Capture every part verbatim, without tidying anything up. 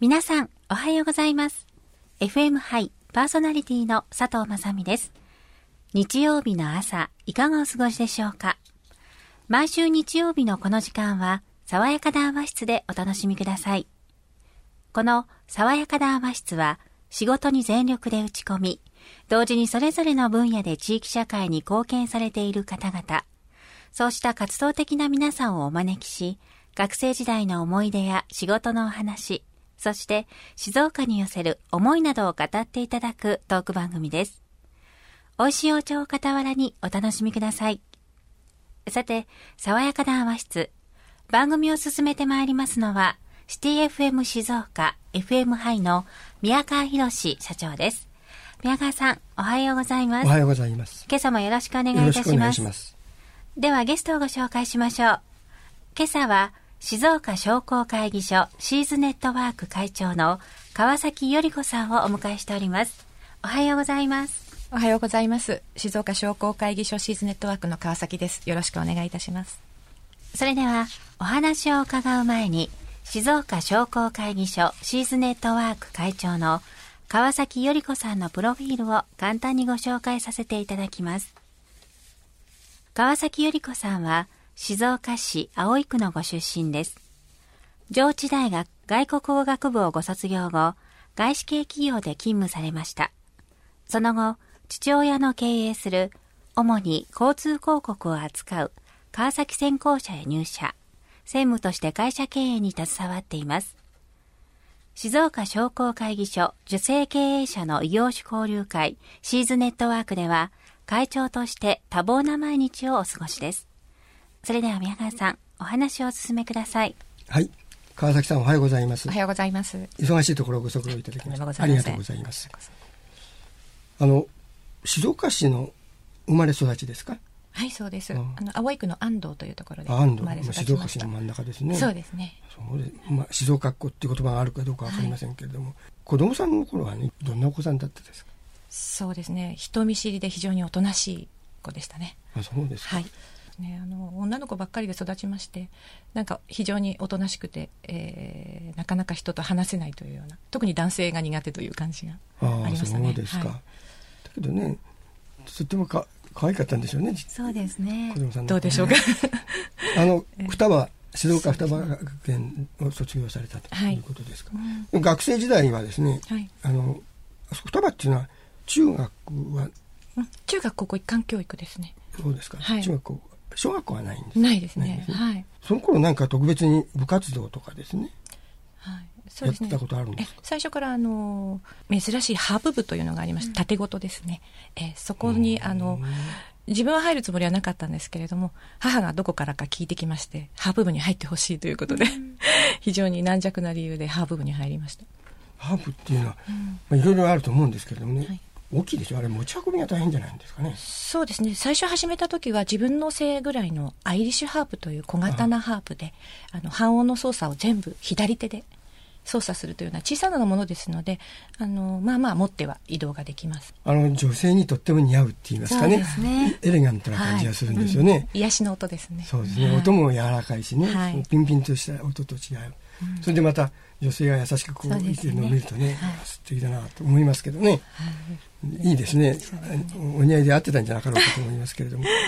皆さんおはようございます。 エフエム ハイパーソナリティの佐藤正美です。日曜日の朝いかがお過ごしでしょうか。毎週日曜日のこの時間は爽やか談話室でお楽しみください。この爽やか談話室は仕事に全力で打ち込み、同時にそれぞれの分野で地域社会に貢献されている方々、そうした活動的な皆さんをお招きし、学生時代の思い出や仕事のお話、そして静岡に寄せる思いなどを語っていただくトーク番組です。美味しいお茶を傍らにお楽しみください。さて、爽やか談話室、番組を進めてまいりますのは、シティ エフエム 静岡 エフエム ハイの宮川博社長です。宮川さん、おはようございます。 おはようございます。 今朝もよろしくお願いいたします。よろしくお願いします。ではゲストをご紹介しましょう。今朝は静岡商工会議所シーズネットワーク会長の川崎より子さんをお迎えしております。おはようございます。 おはようございます。静岡商工会議所シーズネットワークの川崎です。よろしくお願いいたします。 それではお話を伺う前に、静岡商工会議所シーズネットワーク会長の川崎より子さんのプロフィールを簡単にご紹介させていただきます。川崎より子さんは静岡市葵区のご出身です。上智大学外国語学部をご卒業後、外資系企業で勤務されました。その後、父親の経営する主に交通広告を扱う川崎線工社へ入社、専務として会社経営に携わっています。静岡商工会議所女性経営者の異業種交流会シーズネットワークでは、会長として多忙な毎日をお過ごしです。それでは宮川さん、お話をお進めください。 はい、川崎さんおはようございます。 おはようございます。 忙しいところご足労いただきましてありがとうございます。あの静岡市の生まれ育ちですか。 はい、そうです。あの葵区の安藤というところで生まれ育ちました。 静岡市の真ん中ですね。 そうですね。 そうで、まあ、静岡っ子っていう言葉があるかどうかわかりませんけれども、はい、子供さんの頃はね、どんなお子さんだったですか。 そうですね、人見知りで非常におとなしい子でしたね。 あ、そうですか。 はいね、あの女の子ばっかりで育ちまして、なんか非常におとなしくて、えー、なかなか人と話せないというような、特に男性が苦手という感じがありましたね。 そうですか、はい、だけどね、とってもか可愛かったんでしょうね。 そうですね。 子供さんの、ね、 どうでしょうか。 あの双葉静岡双葉学園を卒業されたということですか、はい、うん、学生時代はですね、はい、あの双葉っていうのは中学は、 うん、中学高校一貫教育ですね。 そうですか、はい、中学校小学校はないんです。 ないですね。はい。 その頃なんか特別に部活動とかですね、 はい、そうですね、 やったことあるんですか。 え最初からあの珍しいハーブ部というのがありまして、うん、縦ごとですね、えそこにあの自分は入るつもりはなかったんですけれども、母がどこからか聞いてきまして、ハーブ部に入ってほしいということで、うん、非常に軟弱な理由でハーブ部に入りました。 ハーブっていうのは、うん、まあ、いろいろあると思うんですけれどもね、はい、大きいでしょ。あれ持ち運びが大変じゃないんですかね。 そうですね、最初始めた時は自分の背ぐらいのアイリッシュハープという小型なハープで、あの半音の操作を全部左手で操作するというような小さなものですので、あのまあまあ持っては移動ができます。 あの女性にとっても似合うって言いますか ね, すねエレガントな感じがするんですよね、はい、うん、 癒しの音ですね。 そうですね、はい、音も柔らかいしね、はい、ピンピンとした音と違う、うん、それでまた女性が優しくこう言ってるのを見るとね、はい、素敵だなと思いますけどね、はい、いいですね。ですね、お似合いで合ってたんじゃなかろうかと思いますけれども、はい、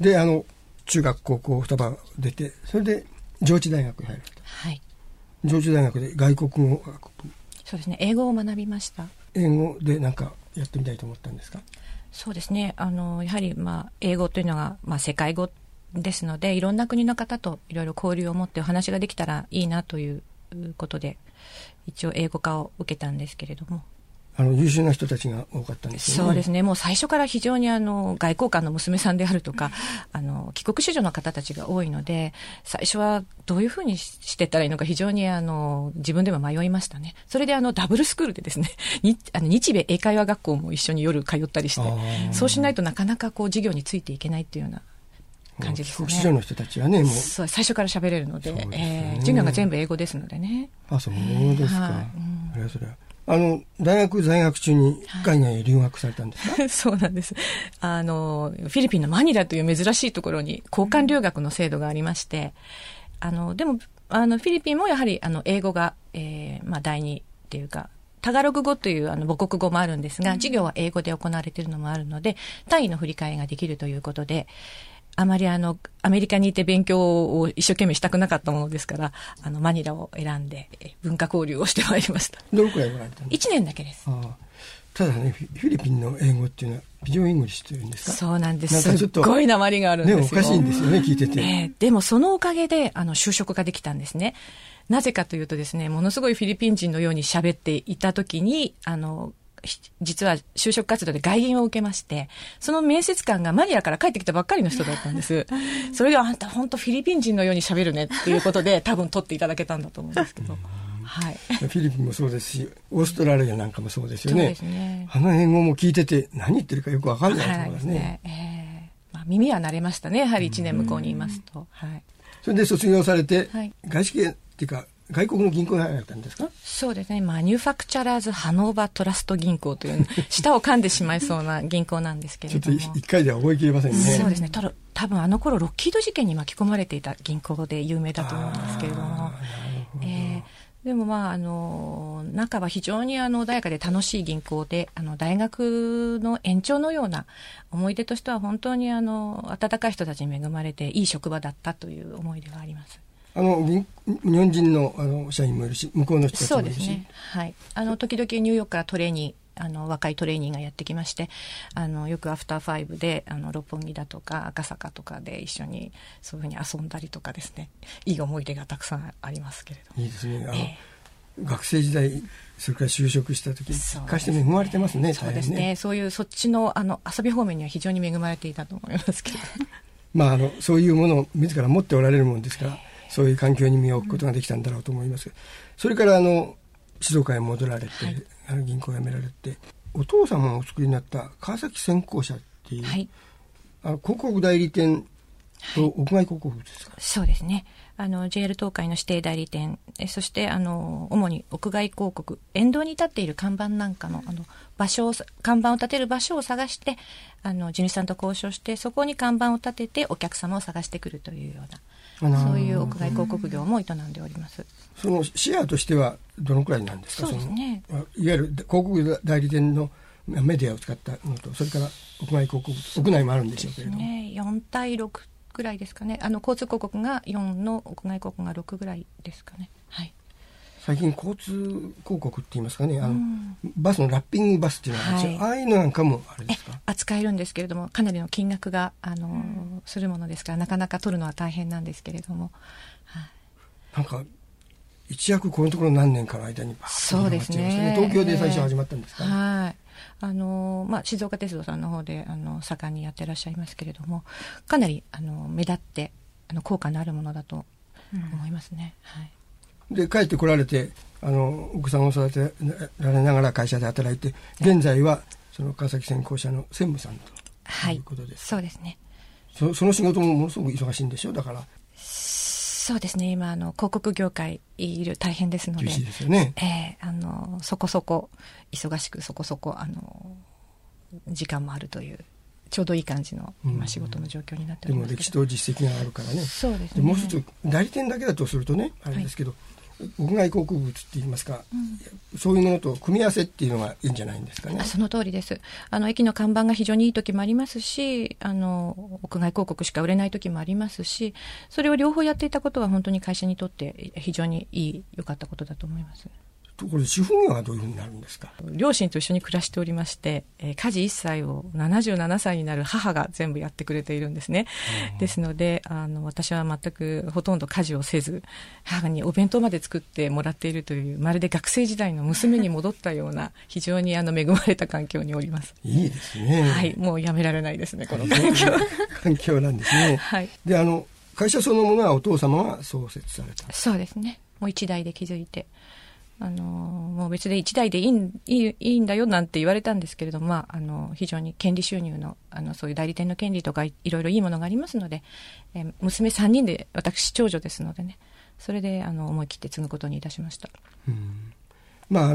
であの中学高校双葉出て、それで上智大学に入ると、 はい、 上智大学で外国語学部。 そうですね、英語を学びました。 英語で何かやってみたいと思ったんですか。 そうですね、あのやはり、まあ、英語というのが、まあ、世界語ですので、いろんな国の方といろいろ交流を持ってお話ができたらいいなということで、一応英語科を受けたんですけれども、 あの優秀な人たちが多かったんですよね。 そうですね、もう最初から非常にあの外交官の娘さんであるとか、あの帰国子女の方たちが多いので、最初はどういうふうにしていったらいいのか非常にあの自分でも迷いましたね。それであのダブルスクールでですね、にあの日米英会話学校も一緒に夜通ったりして、そうしないとなかなかこう授業についていけないっていうような感じですね。 帰国子女の人たちはね、もうそう最初から喋れるの で, で、 ね、 えー、授業が全部英語ですのでね。 あ、そうですか、 はい、うん、 それはそれはあの大学在学中に海外へ留学されたんですか。 はい、そうなんです。あのフィリピンのマニラという珍しいところに交換留学の制度がありまして、あのでもあのフィリピンもやはりあの英語が、えーまあ、第二っていうか、タガログ語というあの母国語もあるんですが、授業は英語で行われているのもあるので、単位の振り替えができるということで、あまりあの、アメリカにいて勉強を一生懸命したくなかったものですから、あの、マニラを選んで文化交流をしてまいりました。 どのくらいおられたんですか？いちねんだけです。 ああ、ただね、フィリピンの英語っていうのはビジョンイングリッシュというんですか？ そうなんです。すっごい訛りがあるんですよ。 ね、おかしいんですよね、聞いてて。 えー、でもそのおかげで、あの、就職ができたんですね。なぜかというとですね、ものすごいフィリピン人のように喋っていたときに、あの、実は就職活動で外銀を受けまして、その面接官がマニラから帰ってきたばっかりの人だったんです。それであんた本当フィリピン人のように喋るねっていうことで多分取っていただけたんだと思うんですけど。はい。 フィリピンもそうですし、オーストラリアなんかもそうですよね。 そうですね。 あの英語も聞いてて何言ってるかよくわかんないと思いますね。 はい、えーまあ、耳は慣れましたね。やはりいちねん向こうにいますと。はい。 それで卒業されて、 はい、 外資系っていうか、外国の銀行に入られたんですか？ そうですね。マニュファクチャラーズハノーバートラスト銀行という、舌を噛んでしまいそうな銀行なんですけれども。 ちょっと一回では覚えきれませんね。 そうですね。ただ、多分あの頃ロッキード事件に巻き込まれていた銀行で有名だと思うんですけれども。えー、でもまあ、あの、中は非常にあの、穏やかで楽しい銀行で、あの、大学の延長のような思い出としては本当にあの、温かい人たちに恵まれていい職場だったという思い出があります。 あの日本人 の, あの社員もいるし、向こうの人たちもいるし。 そうですね。はい。あの時々ニューヨークからトレーニー、あの若いトレーニーがやってきまして、あのよくアフターファイブであの六本木だとか赤坂とかで一緒にそういうふうに遊んだりとかですね。いい思い出がたくさんありますけれども。 いいですね。あの、 えー、学生時代それから就職した時、一回して恵まれてますね。 そうですね。ねそういうそっちのあの遊び方面には非常に恵まれていたと思いますけど。 まああのそういうものを自ら持っておられるものですから。そういう環境に身を置くことができたんだろうと思います。うん、それからあの静岡へ戻られて、はい、あの銀行を辞められて、お父様がお作りになった川崎先行者っていう、はい、あの広告代理店と屋外広告ですか？ はい、そうですね。あの ジェイエル 東海の指定代理店、えそしてあの主に屋外広告、沿道に立っている看板なんかのあの場所を看板を立てる場所を探して、あの地主さんと交渉して、そこに看板を立ててお客様を探してくるというような。そういう屋外広告業も営んでおります。 そのシェアとしてはどのくらいなんですか？ そうですね。 そのいわゆる広告代理店のメディアを使ったのと、それから屋外広告、屋内もあるんでしょうけれども、 ね、よん対ろくぐらいですかね。あの交通広告がよんの屋外広告がろくぐらいですかね。はい。 最近交通広告って言いますかね、あの、うん、バスのラッピングバスっていうのは、はい、ああいうのなんかもあれですか？ 扱えるんですけれども、かなりの金額があの、うん、するものですから、なかなか取るのは大変なんですけれども、はい、 なんか一躍このところ何年かの間にバーッとそうですね。 東京で最初始まったんですか？ えー、はい。あのまあ、静岡鉄道さんの方であの盛んにやってらっしゃいますけれども、かなりあの目立ってあの効果のあるものだと思いますね。うん、はい。で帰ってこられて、あの奥さんを育てられながら会社で働いて、現在はその川崎先行者の専務さんということです。 はい、そうですね。 そ, その仕事もものすごく忙しいんでしょう？だからそうですね。今あの広告業界いる大変ですので、 厳しいですよね。 えー、あのそこそこ忙しくそこそこあの時間もあるというちょうどいい感じの今仕事の状況になっておりますけど、 でも歴史と実績があるからね。 そうですね。 でもう一つ代理店だけだとするとね、あれですけど、はい、屋外広告物って言いますか、うん、そういうものと組み合わせっていうのがいいんじゃないんですかね。 あ、その通りです。あの駅の看板が非常にいい時もありますし、あの屋外広告しか売れない時もありますし、それを両方やっていたことは本当に会社にとって非常にいい良かったことだと思います。 ところで主婦業はどういうふうになるんですか？ 両親と一緒に暮らしておりまして、えー、家事一切をななじゅうななさいになる母が全部やってくれているんですね。ですのであの私は全くほとんど家事をせず、母にお弁当まで作ってもらっているという、まるで学生時代の娘に戻ったような非常にあの恵まれた環境におります。 いいですね。 はい、もうやめられないですね、この環境環境なんですね。はい。で、あの会社そのものはお父様が創設された？ そうですね。もう一代で築いて、あのもう別で一台でいいん、いい、いいんだよなんて言われたんですけれども、まあ、あの非常に権利収入の、あのそういう代理店の権利とか い, いろいろいいものがありますので、えー、娘さんにんで、私長女ですのでね、それであの思い切って継ぐことにいたしました。 うん、まああの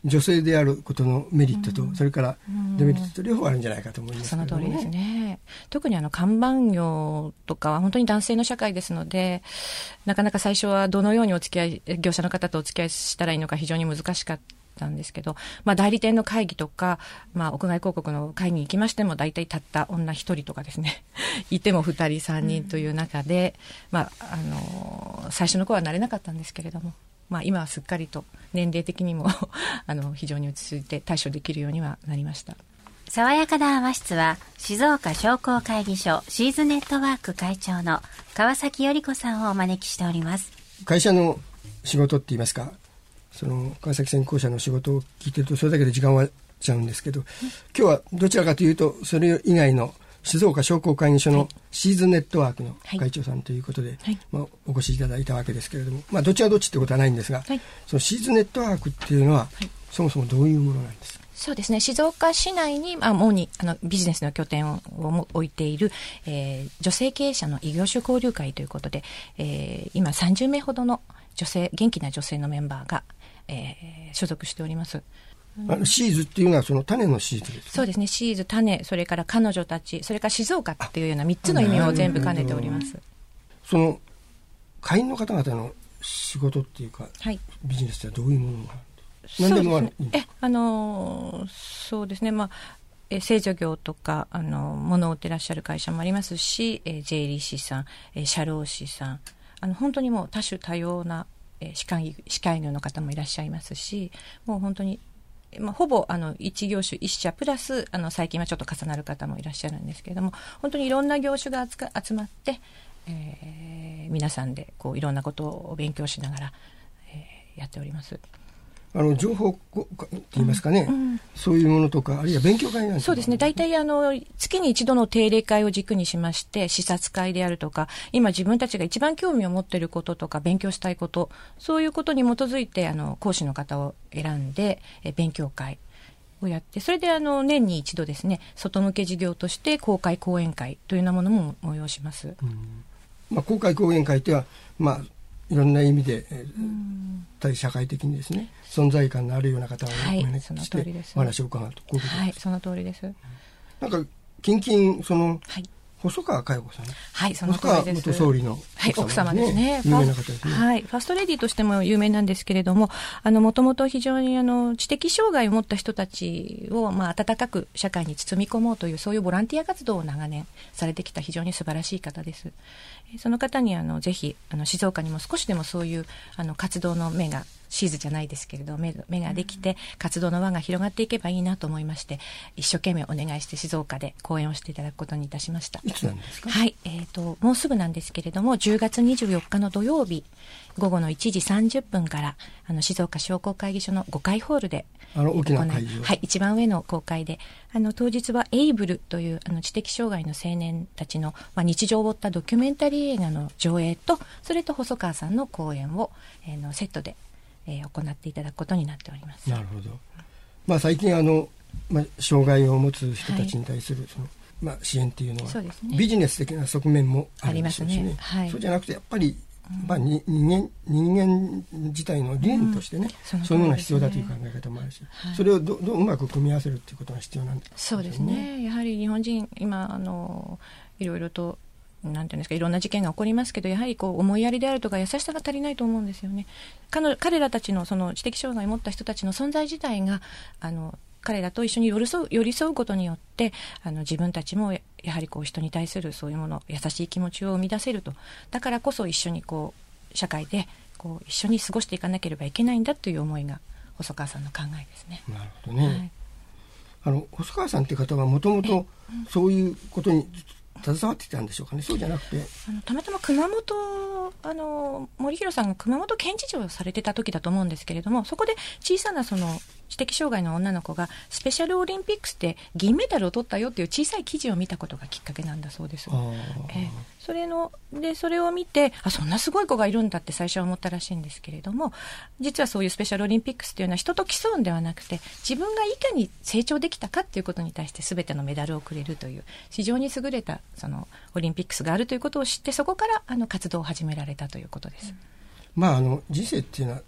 女性であることのメリットと、うん、それからデメリットと両方あるんじゃないかと思いますけど、ね、 その通りですね。特にあの看板業とかは本当に男性の社会ですので、なかなか最初はどのようにお付き合い、業者の方とお付き合いしたらいいのか非常に難しかったんですけど、まあ、代理店の会議とか、まあ、屋外広告の会議に行きましても大体たった女一人とかですねいても二人三人という中で、うん、まあ、あの最初の頃は慣れなかったんですけれども、まあ、今はすっかりと年齢的にもあの非常に落ち着いて対処できるようにはなりました。 爽やか談話室は静岡商工会議所シーズネットワーク会長の川崎頼子さんをお招きしております。 会社の仕事って言いますか、その川崎専攻者の仕事を聞いてるとそれだけで時間はちゃうんですけど、今日はどちらかというとそれ以外の静岡商工会議所のシーズンネットワークの会長さんということで、はい、まあ、お越しいただいたわけですけれども、まあ、どっちはどっちってことはないんですが、はい、そのシーズンネットワークっていうのは、はい、そもそもどういうものなんですか？ そうですね、静岡市内に、まあ、主にあのビジネスの拠点をを置いている、えー、女性経営者の異業種交流会ということで、えー、今さんじゅうめいほどの女性元気な女性のメンバーが、えー、所属しております。 あのシーズっていうのはその種のシーズですか？ そうですね、シーズ、種、それから彼女たち、それから静岡っていうようなみっつの意味を全部兼ねております。 その会員の方々の仕事っていうか、はい、ビジネスってどういうものが何でもある？ そうですね、えあのそうですね、まあえ製女業とかあの物を売ってらっしゃる会社もありますし、え税理士さん、え社労士さん、あの本当にもう多種多様な、え歯科医歯科医業の方もいらっしゃいますし、もう本当にまあ、ほぼあの一業種一社プラスあの最近はちょっと重なる方もいらっしゃるんですけれども、本当にいろんな業種が集まって、えー、皆さんでこういろんなことを勉強しながら、えー、やっております。 あの情報って言いますかね、うんうん、そういうものとかあるいは勉強会なんですか？ そうですね、大体あの月に一度の定例会を軸にしまして、視察会であるとか今自分たちが一番興味を持っていることとか勉強したいこと、そういうことに基づいてあの講師の方を選んでえ勉強会をやって、それであの年に一度ですね、外向け事業として公開講演会というようなものも催します。うん、 まあ、公開講演会ってはまあいろんな意味で、えー、対社会的にですね存在感のあるような方をお招きしてお話を伺うと、こういうことです。 はい、その通りです。 なんか近々その、はい、細川佳代子さん、 はい、その通りです。細川元総理の奥様ですね。 有名な方ですね。 はい、ファーストレディーとしても有名なんですけれども、あのもともと非常にあの知的障害を持った人たちをまあ温かく社会に包み込もうというそういうボランティア活動を長年されてきた非常に素晴らしい方です。その方にあのぜひあの静岡にも少しでもそういうあの活動の目がシーズじゃないですけれど目, 目ができて活動の輪が広がっていけばいいなと思いまして、一生懸命お願いして静岡で講演をしていただくことにいたしました。 いつなんですか？ はい、えーと、もうすぐなんですけれどもじゅうがつにじゅうよっかの土曜日午後のいちじさんじゅっぷんからあの静岡商工会議所のごかいホールであの大きな会場、 はい、一番上の公開であの当日はエイブルというあの知的障害の青年たちの、まあ、日常を追ったドキュメンタリー映画の上映と、それと細川さんの講演を、えー、のセットでえー、行っていただくことになっております。 なるほど。まあ、最近あの、まあ、障害を持つ人たちに対するその、はい、まあ、支援っていうのはそうですね、ビジネス的な側面もあるんでしょうしね。ありますね。はい、そうじゃなくてやっぱり、うん、まあ、に人間人間自体の理念としてね、うん、そういうものが必要だという考え方もあるし、はい、それを ど, どううまく組み合わせるっていうことが必要なんですね。 そうですね。やはり日本人今あのいろいろとなんていうんですか、いろんな事件が起こりますけど、やはりこう思いやりであるとか優しさが足りないと思うんですよね。彼, 彼らたちのその知的障害を持った人たちの存在自体があの彼らと一緒に寄り添う、寄り添うことによってあの自分たちもやはりこう人に対するそういうもの、優しい気持ちを生み出せると。だからこそ一緒にこう社会でこう一緒に過ごしていかなければいけないんだという思いが細川さんの考えですね。 なるほどね。はい、あの細川さんという方はもともとそういうことに携わっていたんでしょうかね。そうじゃなくてあのたまたま熊本あの森弘さんが熊本県知事をされてた時だと思うんですけれども、そこで小さなその知的障害の女の子がスペシャルオリンピックスで銀メダルを取ったよっていう小さい記事を見たことがきっかけなんだそうです。えー、それのでそれを見て、あ、そんなすごい子がいるんだって最初は思ったらしいんですけれども、実はそういうスペシャルオリンピックスっていうのは人と競うんではなくて、自分がいかに成長できたかっていうことに対して全てのメダルをくれるという非常に優れたそのオリンピックスがあるということを知って、そこからあの活動を始められたということです。 うん、まあ、あの人生っていうのは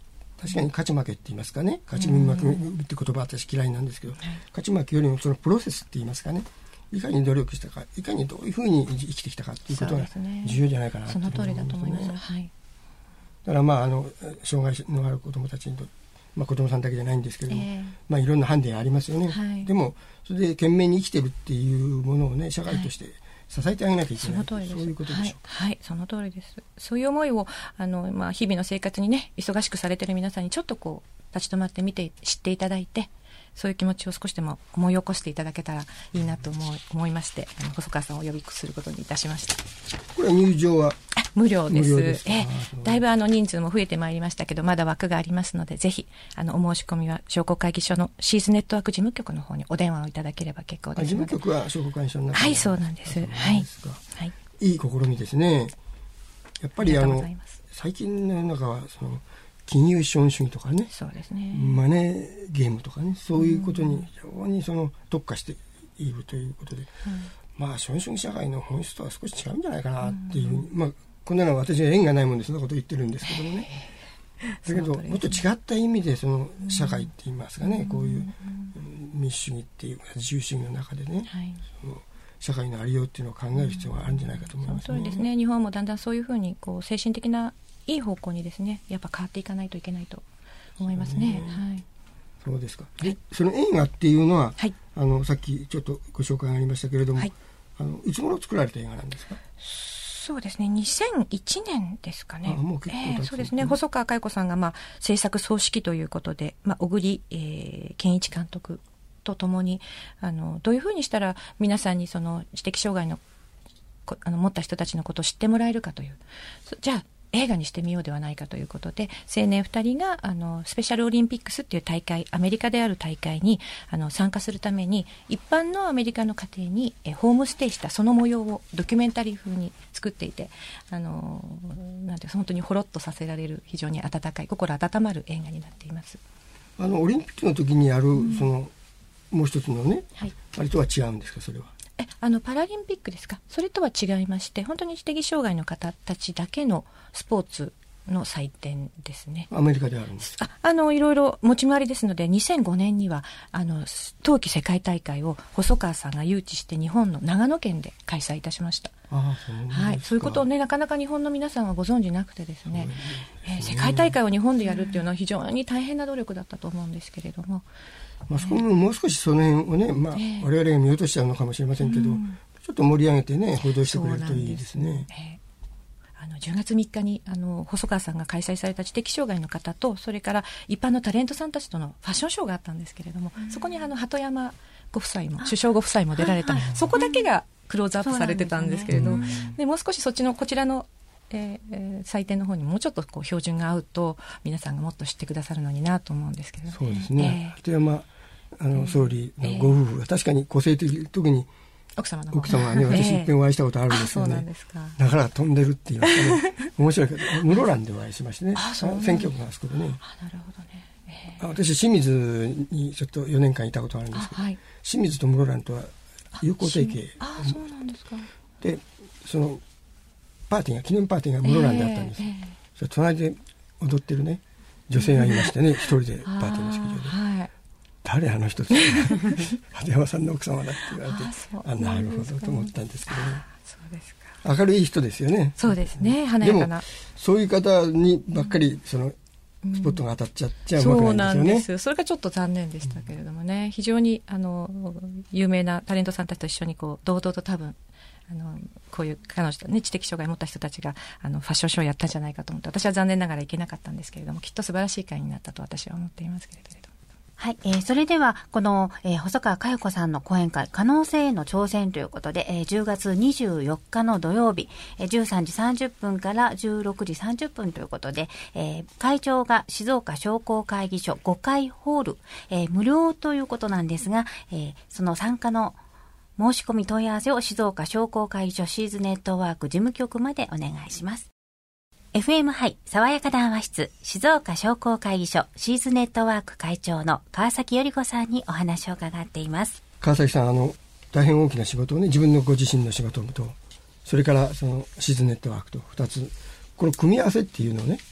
確かに勝ち負けって言いますかね、勝ち負けって言葉は私嫌いなんですけど、勝ち負けよりもそのプロセスって言いますかね、いかに努力したか、いかにどういうふうに生きてきたかということが重要じゃないかなと、 ね、その通りだと思います、はい、 だからまああの障害のある子どもたちにと、まあ、子どもさんだけじゃないんですけども、えーまあ、いろんなハンデがありますよね、はい、でもそれで懸命に生きてるっていうものをね、社会として支えてあげなきゃいけない、はい、その通りです。そういうことでしょうか。 はい、はい、その通りです。そういう思いをあの、まあ、日々の生活にね忙しくされている皆さんにちょっとこう立ち止まってみて知っていただいて、そういう気持ちを少しでも思い起こしていただけたらいいなと思い、思いまして、あの細川さんをお呼びすることにいたしました。 これは入場は無料です。無料です。えだいぶあの人数も増えてまいりましたけど、まだ枠がありますので、ぜひあのお申し込みは商工会議所のシーズネットワーク事務局の方にお電話をいただければ結構ですので。 事務局は商工会議所の中に。 はい、そうなんです。はい、 はい、いい試みですね。やっぱりあの最近の世の中はその金融資本主義とかね、 そうですね、 マネーゲームとかね、そういうことに非常にその特化しているということで、うん、まあ資本主義社会の本質とは少し違うんじゃないかなっていうふうに、うん、まあこんなのは私は縁がないもんでそんなこと言ってるんですけどもね、だけどもっと違った意味でその社会って言いますかね、うん、こういう民主主義っていう自由主義の中でね、はい、その社会のありようっていうのを考える必要があるんじゃないかと思いますね。 その通りですね。日本もだんだんそういうふうにこう精神的ないい方向にですね、やっぱ変わっていかないといけないと思いますね。はい、 そうですか。で、その映画っていうのは、はい、あのさっきちょっとご紹介がありましたけれども、はい、あのいつ頃作られた映画なんですか？ そうですね、にせんいちねんですかね。 あ、もう結構経つんですね。 えー、そうですね。細川佳代子さんがまあ制作総指揮ということで、まあ小栗、えー、健一監督とともにあのどういうふうにしたら皆さんにその知的障害のあの持った人たちのことを知ってもらえるかという、じゃあ映画にしてみようではないかということで、青年ふたりがあのスペシャルオリンピックスっていう大会、アメリカである大会にあの参加するために一般のアメリカの家庭にえホームステイしたその模様をドキュメンタリー風に作っていて、あのなんて本当にほろっとさせられる非常に温かい心温まる映画になっています。 あのオリンピックの時にやる、うん、そのもう一つのね、はい、あれとは違うんですか？それはえあのパラリンピックですか？それとは違いまして、本当に知的障害の方たちだけのスポーツの祭典ですね。 アメリカであるんですか？ ああのいろいろ持ち回りですので、にせんごねんにはあの冬季世界大会を細川さんが誘致して日本の長野県で開催いたしました。 あそうですか。 はい、そういうことをねなかなか日本の皆さんはご存じなくてですね、えー、世界大会を日本でやるっていうのは非常に大変な努力だったと思うんですけれども、 まあ、そこももう少しその辺をね、まあ、えー、我々が見落としちゃうのかもしれませんけど、うん、ちょっと盛り上げてね報道してくれるといいですね。 あのじゅうがつみっかにあの細川さんが開催された知的障害の方と、それから一般のタレントさんたちとのファッションショーがあったんですけれども、うん、そこにあの鳩山ご夫妻も首相ご夫妻も出られた、そこだけがクローズアップされてたんですけれど、で、ね、もう少しそっちのこちらのえー、祭典の方にもうちょっとこう標準が合うと皆さんがもっと知ってくださるのになと思うんですけど、 そうですね、えー、鳩山あの総理のご夫婦が確かに個性的、特に奥様の奥様はね、私一遍お会いしたことあるんですけどね、だから飛んでるって言いますかね面白いけど室蘭でお会いしましてね、選挙区があそこでね、 あなるほどね、 えー、私清水にちょっとよねんかんいたことあるんですけど、はい、清水と室蘭とは友好提携、 ああそうなんですか。 でそのパーティーが記念パーティーが室蘭であったんです、えーえー、それ隣で踊ってるね女性がいましてね一人でパーティーの式場で、はい、誰あの人って鳩山さんの奥様だって言われて、ああなるほどと思ったんですけどね。 そうですか。 明るい人ですよね。 そうですね、華やかな。 でもそういう方にばっかりそのスポットが当たっちゃっちゃうわけなんですよね、うん、そうなんです。 それがちょっと残念でしたけれどもね、非常にあの有名なタレントさんたちと一緒にこう堂々と多分あのこういう彼女と、ね、知的障害を持った人たちがあのファッションショーをやったんじゃないかと思って、私は残念ながら行けなかったんですけれども、きっと素晴らしい会になったと私は思っていますけれども。 はい、えー、それではこの、えー、細川佳代子さんの講演会可能性への挑戦ということで、えー、じゅうがつにじゅうよっかの土曜日、えー、じゅうさんじさんじゅっぷんからじゅうろくじさんじゅっぷんということで、えー、会場が静岡商工会議所ごかいホール、えー、無料ということなんですが、えー、その参加の申し込み問い合わせを静岡商工会議所シーズネットワーク事務局までお願いします。エフエム ハイ爽やか談話室静岡商工会議所シーズネットワーク会長の川崎より子さんにお話を伺っています。 川崎さん、あの大変大きな仕事をね、自分のご自身の仕事とそれからそのシーズネットワークとふたつ、この組み合わせっていうのをね、はい、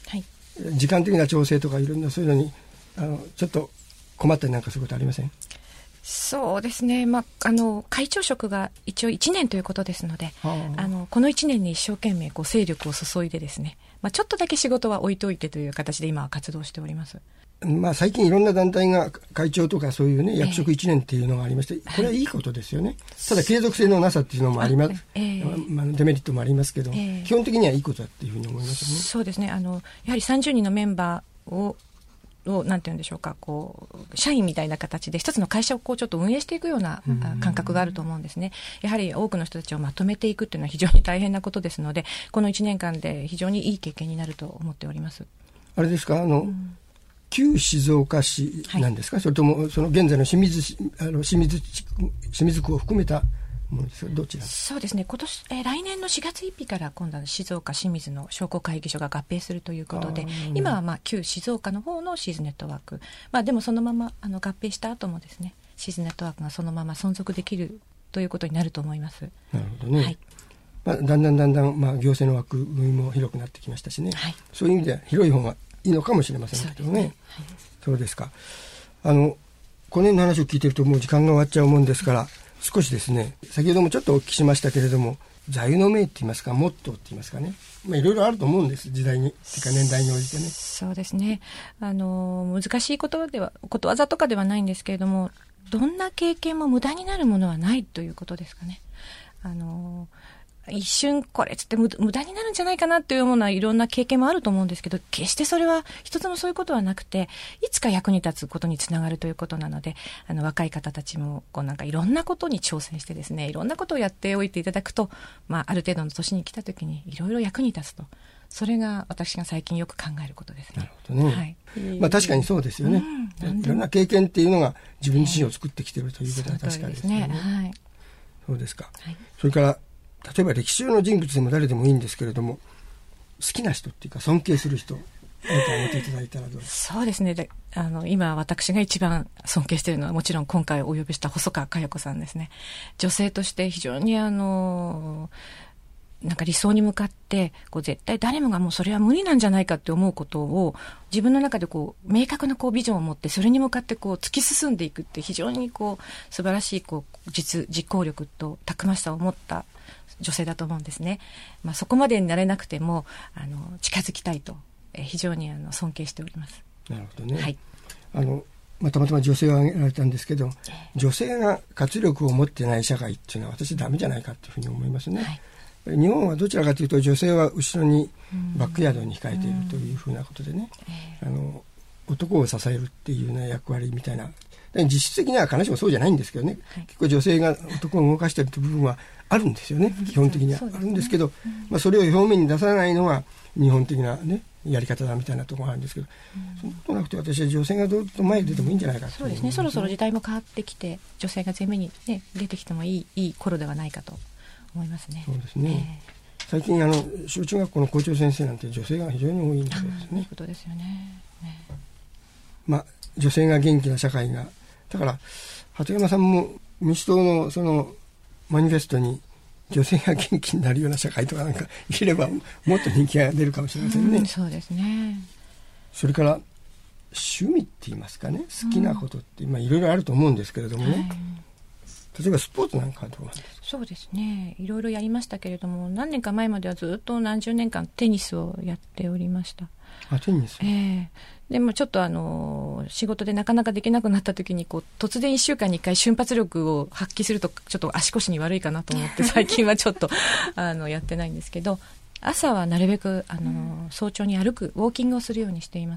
時間的な調整とかいろんなそういうのにあのちょっと困ったりなんかすることありません？ そうですね、まあ、あの会長職が一応いちねんということですので、はあ、あのこのいちねんに一生懸命こう精力を注いでですね、まあ、ちょっとだけ仕事は置いといてという形で今は活動しております。 まあ、最近いろんな団体が会長とかそういうね役職いちねんっていうのがありまして、えー、これはいいことですよね、はい、ただ継続性のなさっていうのもあります、えーまあ、デメリットもありますけど、えー、基本的にはいいことだっていうふうに思いますよね。 そうですね、あのやはりさんじゅうにんのメンバーををなんて言うんでしょうか、こう社員みたいな形で一つの会社をこうちょっと運営していくような感覚があると思うんですね。やはり多くの人たちをまとめていくっていうのは非常に大変なことですので、このいちねんかんで非常にいい経験になると思っております。 あれですか、あの、うん、旧静岡市なんですか、はい、それともその現在の清水市、あの清水地区、清水区を含めたものですか、どちら？ そうですね、今年、えー、来年のしがつついたちから今度は静岡清水の商工会議所が合併するということで、今はまあ旧静岡の方のシーズネットワーク、まあ、でもそのままあの合併した後もですね、シーズネットワークがそのまま存続できるということになると思います。 なるほどね、はい、まあ、だんだんだんだん、まあ、行政の枠組みも広くなってきましたしね、はい、そういう意味では広い方がいいのかもしれませんけどね。そうですね、はい、そうですか。あのこの辺の話を聞いてるともう時間が終わっちゃうもんですから、少しですね、先ほどもちょっとお聞きしましたけれども、座右の銘って言いますか、モットーって言いますかね、まあ、いろいろあると思うんです、時代にっていうか年代に応じてね。 そうですね、あの難しいことではことわざとかではないんですけれども、どんな経験も無駄になるものはないということですかね。あの一瞬これつって無駄になるんじゃないかなっていうようないろんな経験もあると思うんですけど、決してそれは一つもそういうことはなくて、いつか役に立つことにつながるということなので、あの若い方たちもこうなんかいろんなことに挑戦してですね、いろんなことをやっておいていただくと、まあ、ある程度の年に来た時にいろいろ役に立つと、それが私が最近よく考えることですね。 なるほどね、はい、まあ、確かにそうですよね、うん、いろんな経験っていうのが自分自身を作ってきているということは確かですね。はい、そうですか、はい、それから例えば歴史上の人物でも誰でもいいんですけれども、好きな人っていうか尊敬する人、何か挙げていただいたらどうですか？ そうですね、であの今私が一番尊敬しているのはもちろん今回お呼びした細川佳代子さんですね。女性として非常にあのなんか理想に向かってこう絶対誰もがもうそれは無理なんじゃないかって思うことを自分の中でこう明確なこうビジョンを持って、それに向かってこう突き進んでいくって、非常にこう素晴らしいこう 実, 実行力とたくましさを持った女性だと思うんですね。まあ、そこまでになれなくてもあの近づきたいと、えー、非常にあの尊敬しております。 なるほどね、はい、あのまあ、たまたま女性を挙げられたんですけど、女性が活力を持ってない社会っていうのは私ダメじゃないかというふうに思いますね、はい、日本はどちらかというと女性は後ろにバックヤードに控えているというふうなことでね、あの男を支えるっていうような役割みたいな、実質的には必ずしもそうじゃないんですけどね、はい、結構女性が男を動かしているという部分はあるんですよね、基本的にはあるんですけど、まあ、それを表面に出さないのが日本的な、ね、やり方だみたいなところがあるんですけど、そんなことなくて私は女性がどうと前に出てもいいんじゃないかと、 そうですね、そろそろ時代も変わってきて女性が前面に、ね、出てきてもいい、いい頃ではないかと思いますね。 そうですね、えー、最近あの小中学校の校長先生なんて女性が非常に多いんですね。 いいことですよね、ね、 まあ、女性が元気な社会が、だから鳩山さんも民主党のそのマニフェストに女性が元気になるような社会とかなんかいければもっと人気が出るかもしれませんね、うん、 そうですね。それから趣味って言いますかね、好きなことっていろいろあると思うんですけれどもね、はい、例えばスポーツなんかはどうなんですか？ そうですね、いろいろやりましたけれども、何年か前まではずっと何十年間テニスをやっておりました。 あ、テニス、 えー、でもちょっとあの仕事でなかなかできなくなった時にこう突然いっしゅうかんにいっかい瞬発力を発揮するとちょっと足腰に悪いかなと思って最近はちょっとあのやってないんですけど、朝はなるべくあの早朝に歩くウォーキングをするようにしています。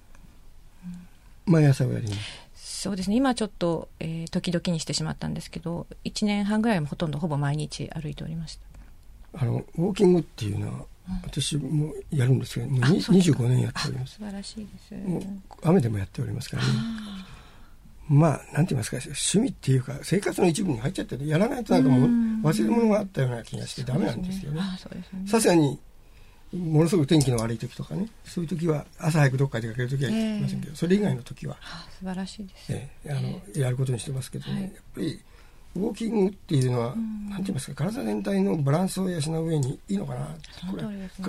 毎朝はやります？ そうですね、今ちょっと、えー、時々にしてしまったんですけど、いちねんはんぐらいもほとんどほぼ毎日歩いておりました。 あのウォーキングっていうのは私もやるんですけど、もうにじゅうごねんやっております。 素晴らしいです。 もう雨でもやっておりますからね。まあなんて言いますか、趣味っていうか生活の一部に入っちゃってて、やらないとなんかもう忘れ物があったような気がしてダメなんですよね。さすがにものすごく天気の悪い時とかね、そういう時は朝早くどっか出かける時は行きませんけど、えー、それ以外の時は、 はあ、素晴らしいです、 えー、あの、えー、やることにしてますけどね、はい、やっぱりウォーキングっていうのは、うん、なんて言いますか、体全体のバランスを養う上にいいのかな、これ、ね、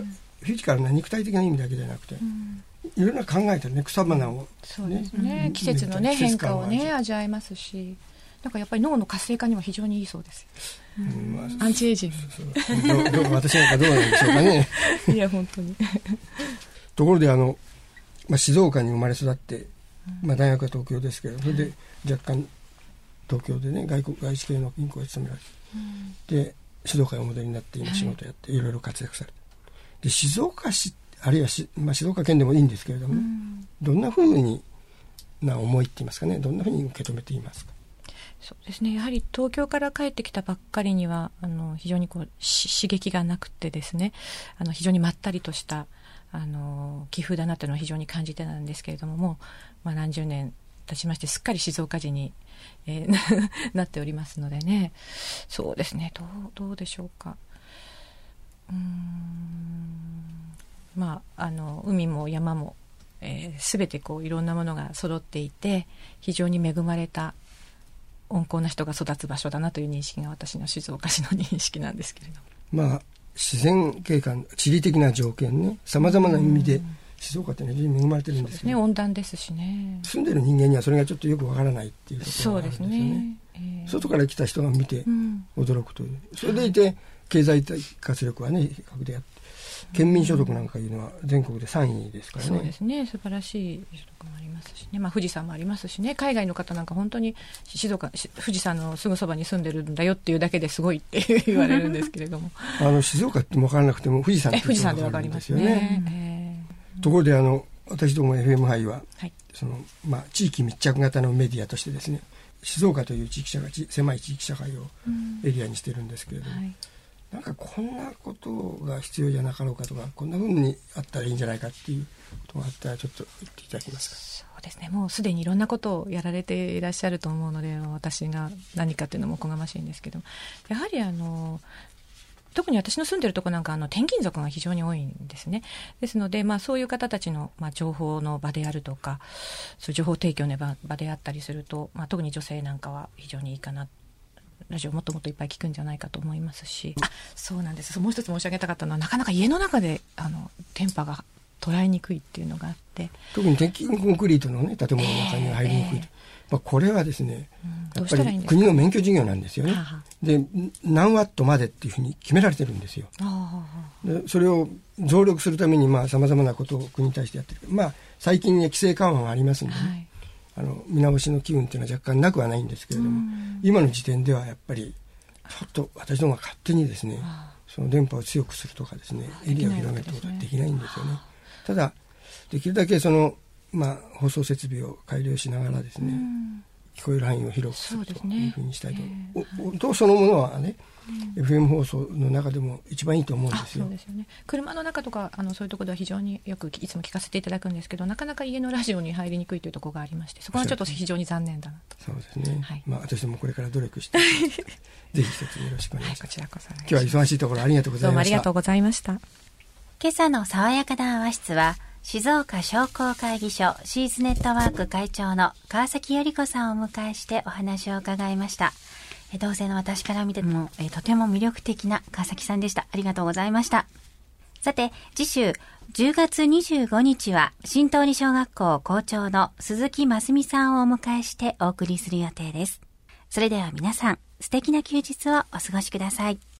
フィジカルな肉体的な意味だけじゃなくて、うん、いろんな考えてるね、草花を、ね、 そうですね、季節のね変化をね味わえますし、なんかやっぱり脳の活性化にも非常にいいそうですよ、うんまあ、アンチエイジングそうそうどど私なんかどうなんでしょうかねいや本当にところであの、まあ、静岡に生まれ育って、まあ、大学は東京ですけど、それで若干東京でね外国外資系の銀行を勤められて、うん、で静岡にお戻りになって今仕事やって、はい、いろいろ活躍されて、で静岡市あるいはし、まあ、静岡県でもいいんですけれども、うん、どんなふうにな思いって言いますかね、どんなふうに受け止めていますか。 そうですね、やはり東京から帰ってきたばっかりにはあの非常にこう刺激がなくてですね、あの非常にまったりとしたあの気風だなというのは非常に感じてたんですけれども、もう、まあ、何十年経ちましてすっかり静岡人に、えー、なっておりますのでね、そうですね、どう、どうでしょうか。うーんまあ、あの海も山も、えー、全てこういろんなものが揃っていて非常に恵まれた温厚な人が育つ場所だなという認識が私の静岡市の認識なんですけれども、 まあ、自然景観、地理的な条件ね、さまざまな意味で静岡って非常に恵まれてるんですけど、 ね、温暖ですしね、 住んでる人間にはそれがちょっとよくわからないっていうところがあるんですよね。そうですね、えー、外から来た人が見て驚くという、うん、それでいて経済活力はね比較であって、県民所得なんかいうのは全国でさんいですからね。 そうですね、素晴らしい所得もありますしね、まあ、富士山もありますしね、海外の方なんか本当に静岡富士山のすぐそばに住んでるんだよっていうだけですごいって言われるんですけれどもあの静岡って分からなくても富士山って富士山で分かりますよね、 えー、ところであの私ども エフエム 杯は、はい、そのまあ、地域密着型のメディアとしてですね、静岡という地域社会、狭い地域社会をエリアにしているんですけれども、うんはい、なんかこんなことが必要じゃなかろうかとか、こんな風にあったらいいんじゃないかっていうことがあったらちょっと言っていただけますか。 そうですね、もうすでにいろんなことをやられていらっしゃると思うので、私が何かっていうのもおこがましいんですけど、やはりあの特に私の住んでるところなんかあの転勤族が非常に多いんですね。ですので、まあ、そういう方たちの、まあ、情報の場であるとか、そういう情報提供の場、場であったりすると、まあ、特に女性なんかは非常にいいかな、ラジオもっともっといっぱい聞くんじゃないかと思いますし、あ、そうなんです。もう一つ申し上げたかったのは、なかなか家の中であの電波が捉えにくいっていうのがあって、 特に鉄筋コンクリートの、ね、建物の中には入りにくい、えーえーまあ、これはですね、うん、やっぱり国の免許事業なんですよね。ははで何ワットまでっていうふうに決められてるんですよ。ははでそれを増力するためにさまざ、まなことを国に対してやってる、まあ、最近規制緩和がありますんで、ね、はい、あの見直しの機運というのは若干なくはないんですけれども、今の時点ではやっぱりちょっと私どもが勝手にですね、その電波を強くするとかですね、エリアを広げることはできないんですよね。ただできるだけその、まあ、放送設備を改良しながらですね、聞こえる範囲を広くするというふうにしたいと、ね、音そのものはね、うん、エフエム 放送の中でも一番いいと思うんですよ。 そうですよね。車の中とかあのそういうところでは非常によくいつも聞かせていただくんですけど、なかなか家のラジオに入りにくいというところがありまして、そこはちょっと非常に残念だなと。 そうですね、はい、まあ、私どもこれから努力してぜひ一つよろしくお願いします、はい、 こちらこそ今日は忙しいところありがとうございました。 どうもありがとうございました。 今朝の爽やか談話室は静岡商工会議所シーズネットワーク会長の川崎由里子さんをお迎えしてお話を伺いました。同性の私から見ても、えとても魅力的な川崎さんでした。ありがとうございました。さて次週じゅうがつにじゅうごにちは新通り小学校校長の鈴木真澄さんをお迎えしてお送りする予定です。それでは皆さん素敵な休日をお過ごしください。